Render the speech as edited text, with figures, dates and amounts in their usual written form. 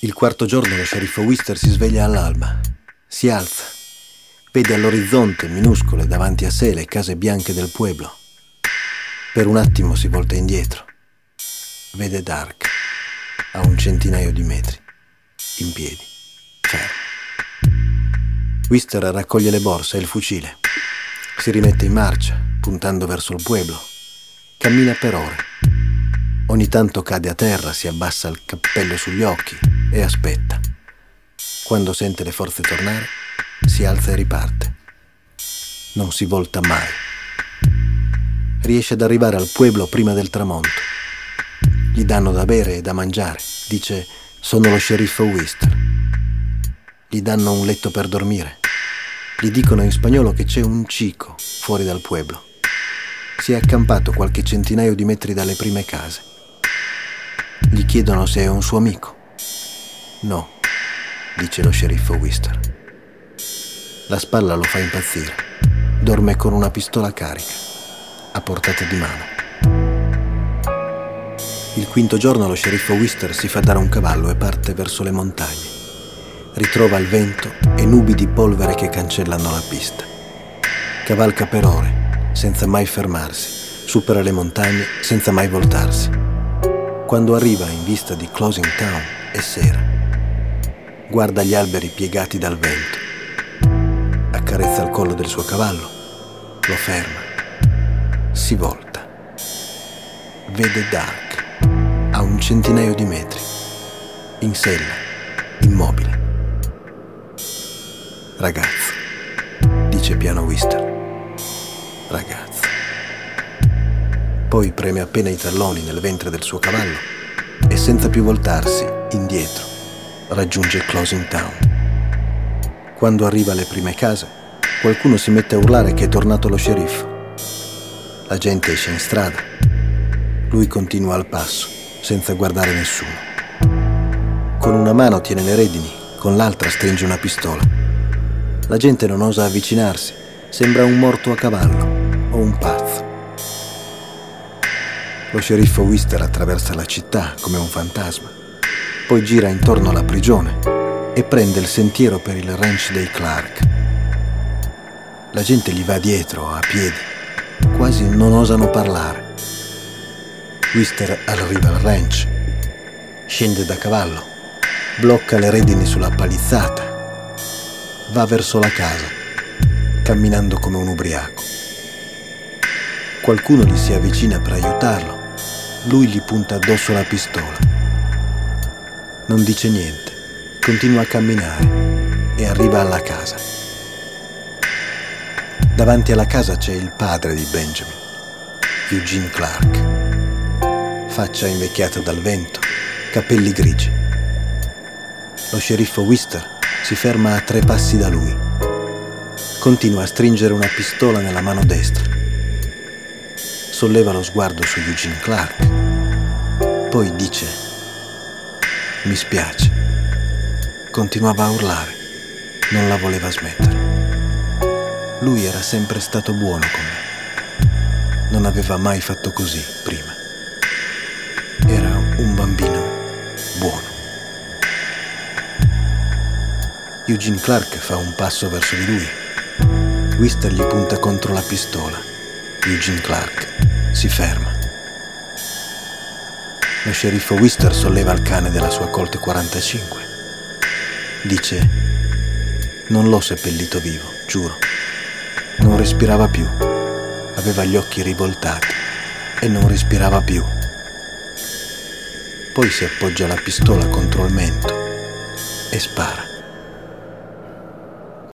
Il quarto giorno lo sceriffo Wister si sveglia all'alba, si alza, vede all'orizzonte minuscole davanti a sé le case bianche del pueblo. Per un attimo si volta indietro, vede Dark a un centinaio di metri, in piedi, fermo. Wister raccoglie le borse e il fucile, si rimette in marcia, puntando verso il pueblo, cammina per ore. Ogni tanto cade a terra, si abbassa il cappello sugli occhi e aspetta. Quando sente le forze tornare, si alza e riparte. Non si volta mai. Riesce ad arrivare al pueblo prima del tramonto. Gli danno da bere e da mangiare. Dice: sono lo sceriffo Wister. Gli danno un letto per dormire. Gli dicono in spagnolo che c'è un chico fuori dal pueblo. Si è accampato qualche centinaio di metri dalle prime case. Gli chiedono se è un suo amico. No, dice lo sceriffo Wister. La spalla lo fa impazzire. Dorme con una pistola carica, a portata di mano. Il quinto giorno lo sceriffo Wister si fa dare un cavallo e parte verso le montagne. Ritrova il vento e nubi di polvere che cancellano la pista. Cavalca per ore, senza mai fermarsi. Supera le montagne senza mai voltarsi. Quando arriva in vista di Closing Town è sera. Guarda gli alberi piegati dal vento. Accarezza il collo del suo cavallo. Lo ferma. Si volta. Vede Dark a un centinaio di metri, in sella, immobile. Ragazzo, dice piano Wister. Ragazzo. Poi preme appena i talloni nel ventre del suo cavallo e senza più voltarsi, indietro, raggiunge Closing Town. Quando arriva alle prime case, qualcuno si mette a urlare che è tornato lo sceriffo. La gente esce in strada. Lui continua al passo, senza guardare nessuno. Con una mano tiene le redini, con l'altra stringe una pistola. La gente non osa avvicinarsi, sembra un morto a cavallo o un pazzo. Lo sceriffo Wister attraversa la città come un fantasma, poi gira intorno alla prigione e prende il sentiero per il ranch dei Clark. La gente gli va dietro a piedi, quasi non osano parlare. Wister arriva al ranch, scende da cavallo, blocca le redini sulla palizzata, va verso la casa, camminando come un ubriaco. Qualcuno gli si avvicina per aiutarlo. Lui gli punta addosso la pistola. Non dice niente, continua a camminare e arriva alla casa. Davanti alla casa c'è il padre di Benjamin, Eugene Clark. Faccia invecchiata dal vento, capelli grigi. Lo sceriffo Wister si ferma a 3 passi da lui. Continua a stringere una pistola nella mano destra. Solleva lo sguardo su Eugene Clark. Poi dice: mi spiace. Continuava a urlare. Non la voleva smettere. Lui era sempre stato buono con me. Non aveva mai fatto così prima. Era un bambino buono. Eugene Clark fa un passo verso di lui. Wister gli punta contro la pistola. Eugene Clark si ferma. Lo sceriffo Wister solleva il cane della sua Colt 45. Dice: non l'ho seppellito vivo, giuro. Non respirava più. Aveva gli occhi rivoltati e non respirava più. Poi si appoggia la pistola contro il mento e spara.